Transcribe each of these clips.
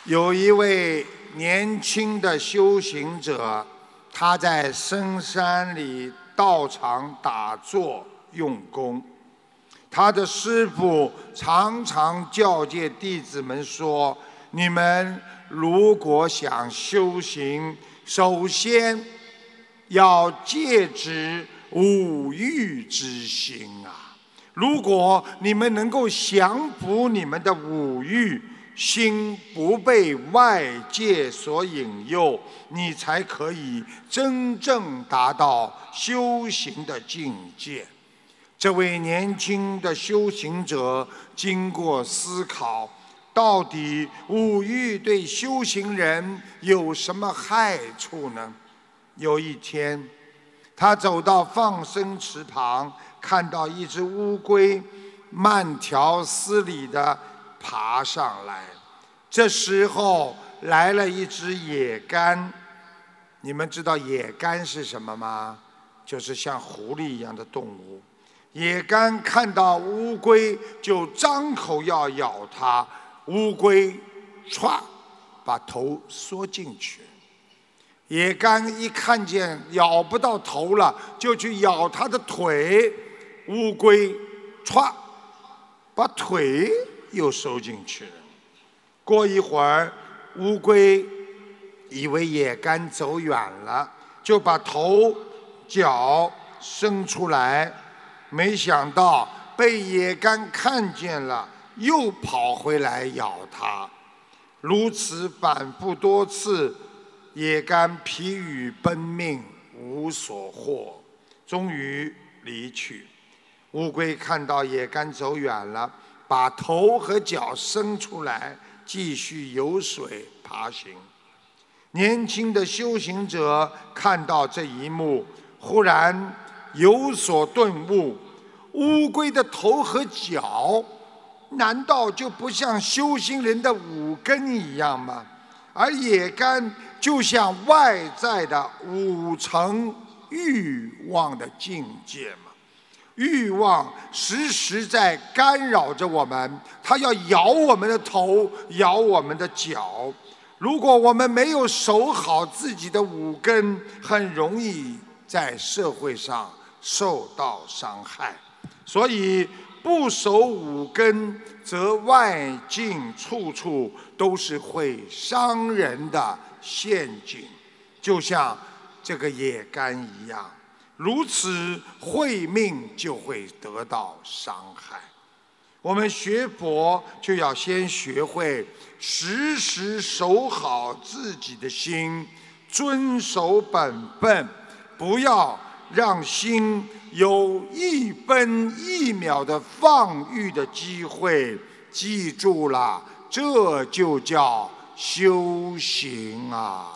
有一位年轻的修行者，他在深山里道场打坐用功。他的师父常常教诫弟子们说：你们如果想修行，首先要戒止五欲之心啊！如果你们能够降服你们的五欲，心不被外界所引诱，你才可以真正达到修行的境界。这位年轻的修行者经过思考，到底五欲对修行人有什么害处呢？有一天，他走到放生池旁，看到一只乌龟慢条斯理地爬上来。这时候来了一只野干。你们知道野干是什么吗？就是像狐狸一样的动物。野干看到乌龟就张口要咬它，乌龟歘把头缩进去。野干一看见咬不到头了，就去咬它的腿，乌龟歘把腿又收进去了。过一会儿，乌龟以为野干走远了，就把头脚伸出来，没想到被野干看见了，又跑回来咬它。如此反复多次，野干疲于奔命，无所获，终于离去。乌龟看到野干走远了，把头和脚伸出来，继续游水爬行。年轻的修行者看到这一幕，忽然有所顿悟：乌龟的头和脚，难道就不像修行人的五根一样吗？而野干就像外在的五层欲望的境界嘛。欲望时时在干扰着我们，它要咬我们的头，咬我们的脚。如果我们没有守好自己的五根，很容易在社会上受到伤害。所以不守五根，则外境处处都是会伤人的陷阱，就像这个野干一样，如此慧命就会得到伤害。我们学佛就要先学会时时守好自己的心，遵守本分，不要让心有一分一秒的放逸的机会。记住了，这就叫修行啊！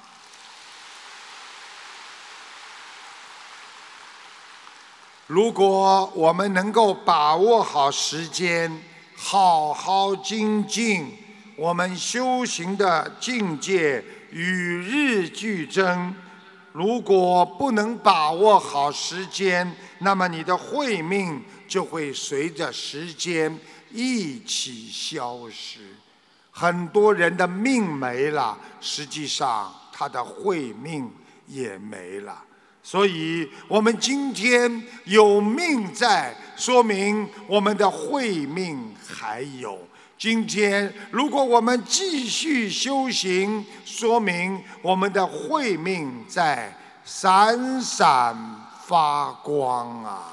如果我们能够把握好时间，好好精进，我们修行的境界与日俱增。如果不能把握好时间，那么你的慧命就会随着时间一起消失。很多人的命没了，实际上他的慧命也没了。所以我们今天有命在，说明我们的慧命还有。今天如果我们继续修行，说明我们的慧命在闪闪发光啊！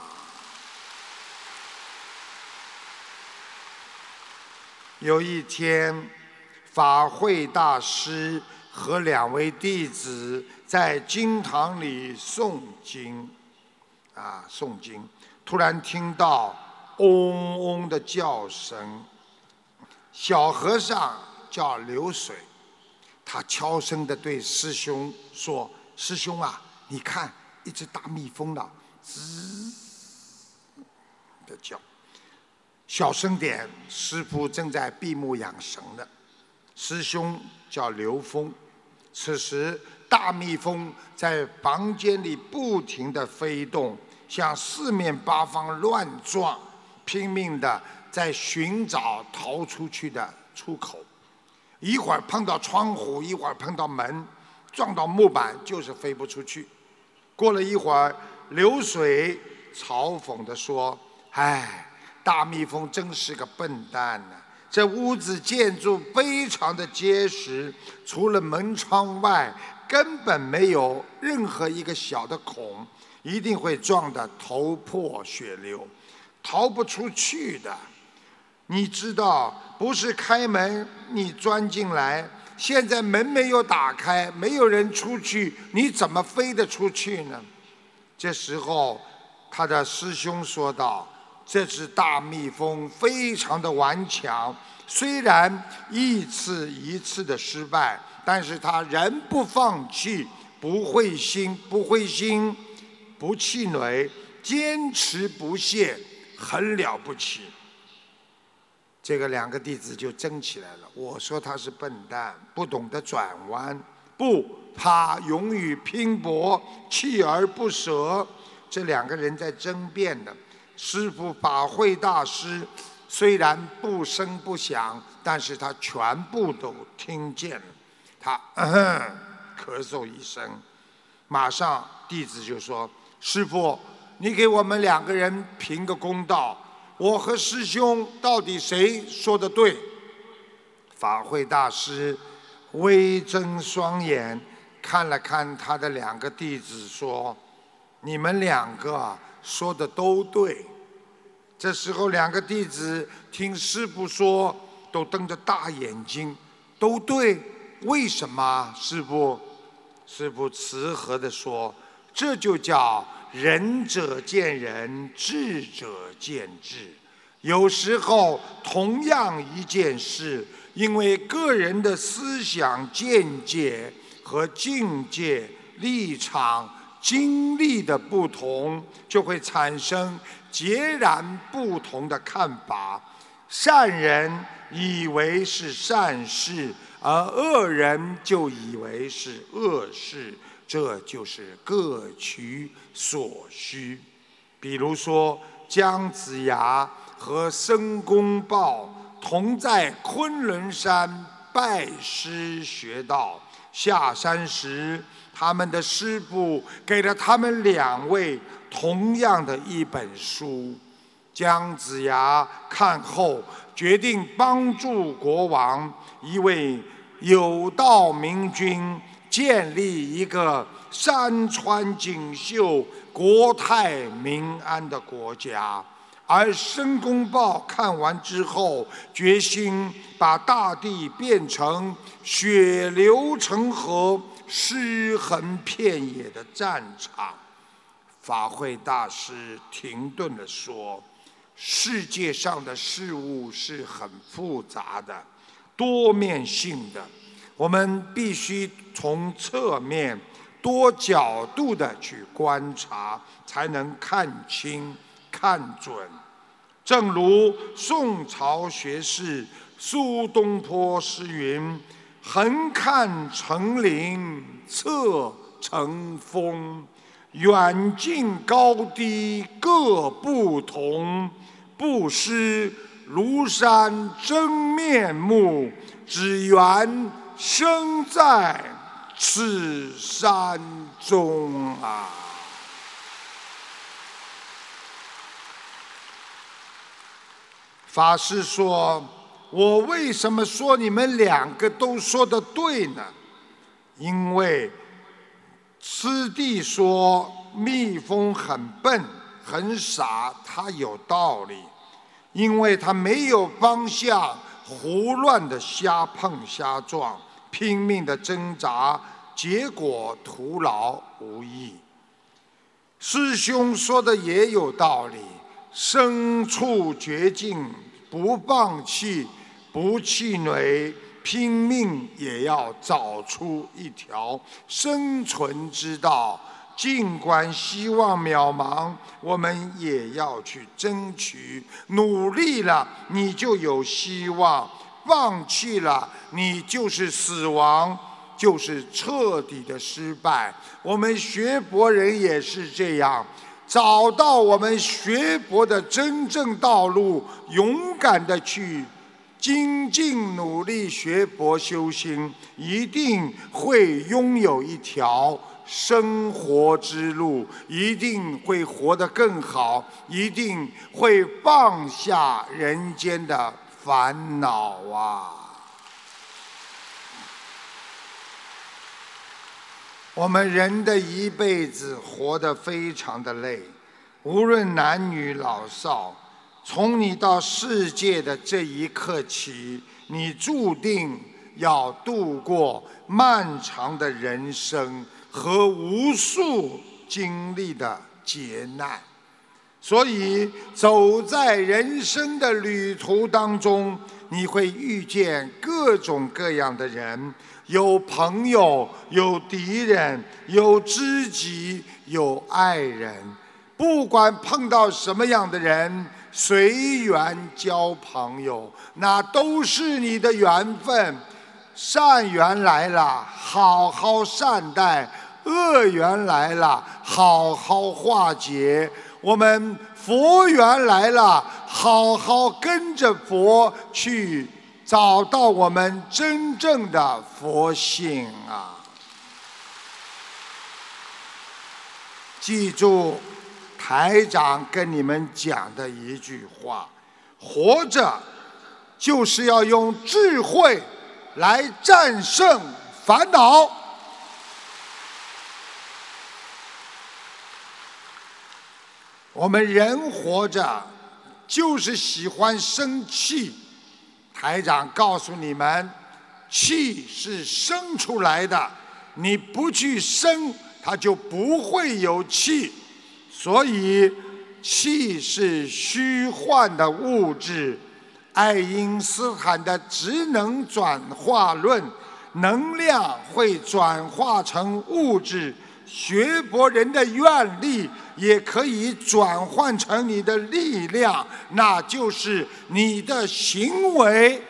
有一天，法会大师和2位弟子在经堂里诵经，诵经，突然听到嗡嗡的叫声。小和尚叫流水，他悄声地对师兄说：“师兄啊，你看，一只大蜜蜂呢，吱的叫。小声点，师父正在闭目养神呢。”师兄叫刘峰。此时，大蜜蜂在房间里不停地飞动，向四面八方乱撞，拼命地在寻找逃出去的出口。 一会儿碰到窗户，一会儿碰到门，撞到木板，就是飞不出去。过了一会儿，流水嘲讽地说：“唉，大蜜蜂真是个笨蛋呢！这屋子建筑非常的结实，除了门窗外，根本没有任何一个小的孔，一定会撞得头破血流，逃不出去的。你知道，不是开门你钻进来，现在门没有打开，没有人出去，你怎么飞得出去呢？”这时候，他的师兄说道：“这只大蜜蜂非常的顽强，虽然一次一次的失败，但是它仍不放弃，不灰心，不气馁，坚持不懈，很了不起。”这个两个弟子就争起来了。我说他是笨蛋，不懂得转弯，不，他勇于拼搏，锲而不舍。这两个人在争辩的。师父法会大师虽然不声不响，但是他全部都听见了。他咳嗽一声，马上弟子就说：“师父，你给我们两个人评个公道，我和师兄到底谁说的对？”法会大师微睁双眼看了看他的两个弟子，说：“你们两个说的都对。”这时候两个弟子听师父说，都瞪着大眼睛，都对？为什么？师父慈和地说：“这就叫仁者见仁，智者见智。有时候同样一件事，因为个人的思想见解和境界、立场、经历的不同，就会产生截然不同的看法。善人以为是善事，而恶人就以为是恶事，这就是各取所需。”比如说，姜子牙和申公豹同在昆仑山拜师学道，下山时，他们的师父给了他们两位同样的一本书。姜子牙看后，决定帮助国王，一位有道明君，建立一个山川锦绣、国泰民安的国家。而申公豹看完之后，决心把大地变成血流成河、尸横遍野的战场。法会大师停顿地说：“世界上的事物是很复杂的、多面性的，我们必须从侧面、多角度的去观察，才能看清、看准。正如宋朝学士苏东坡诗云：‘横看成岭侧成峰，远近高低各不同。不识庐山真面目，只缘身在此山中啊！’”法师说：“我为什么说你们两个都说得对呢？因为师弟说蜜蜂很笨、很傻，他有道理，因为他没有方向，胡乱的瞎碰瞎撞，拼命的挣扎，结果徒劳无益。师兄说的也有道理。身处绝境，不放弃，不气馁，拼命也要找出一条生存之道。尽管希望渺茫，我们也要去争取。努力了，你就有希望；放弃了，你就是死亡，就是彻底的失败。我们学佛人也是这样。找到我们学佛的真正道路，勇敢地去精进努力学佛修心，一定会拥有一条生活之路，一定会活得更好，一定会放下人间的烦恼啊！我们人的一辈子活得非常的累，无论男女老少，从你到世界的这一刻起，你注定要度过漫长的人生和无数经历的劫难。所以走在人生的旅途当中，你会遇见各种各样的人，有朋友，有敌人，有知己，有爱人。不管碰到什么样的人，随缘交朋友，那都是你的缘分。善缘来了，好好善待；恶缘来了，好好化解。我们佛缘来了，好好跟着佛去找到我们真正的佛性啊！记住台长跟你们讲的一句话：活着就是要用智慧来战胜烦恼。我们人活着就是喜欢生气，台长告诉你们，气是生出来的，你不去生，它就不会有气。所以，气是虚幻的物质。爱因斯坦的质能转化论，能量会转化成物质。学佛人的愿力也可以转换成你的力量，那就是你的行为。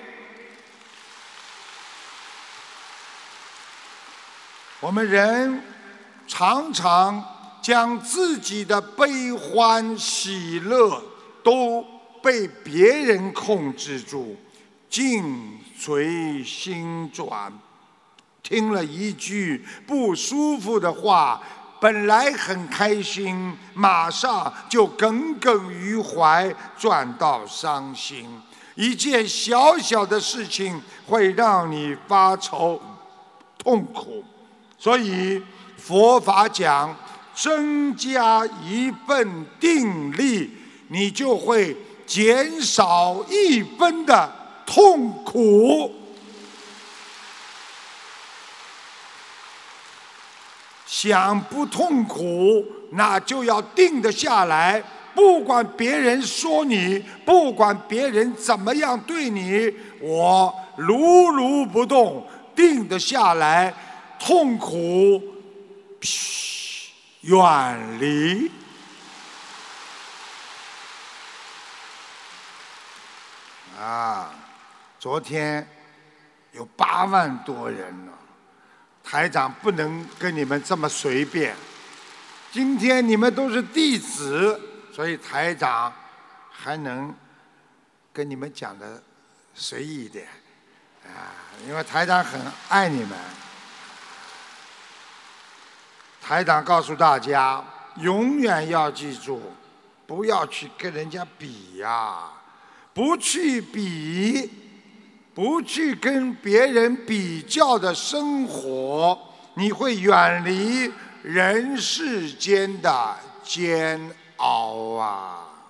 我们人常常将自己的悲欢喜乐都被别人控制住，境随心转。听了一句不舒服的话，本来很开心，马上就耿耿于怀，转到伤心。一件小小的事情会让你发愁痛苦，所以佛法讲，增加一份定力，你就会减少一分的痛苦。想不痛苦，那就要定得下来。不管别人说你，不管别人怎么样对你，我如如不动，定得下来，痛苦远离。昨天有8万多人了。台长不能跟你们这么随便，今天你们都是弟子，所以台长还能跟你们讲的随意一点，因为台长很爱你们。台长告诉大家，永远要记住，不要去跟人家比呀，不去比。不去跟别人比较的生活，你会远离人世间的煎熬啊！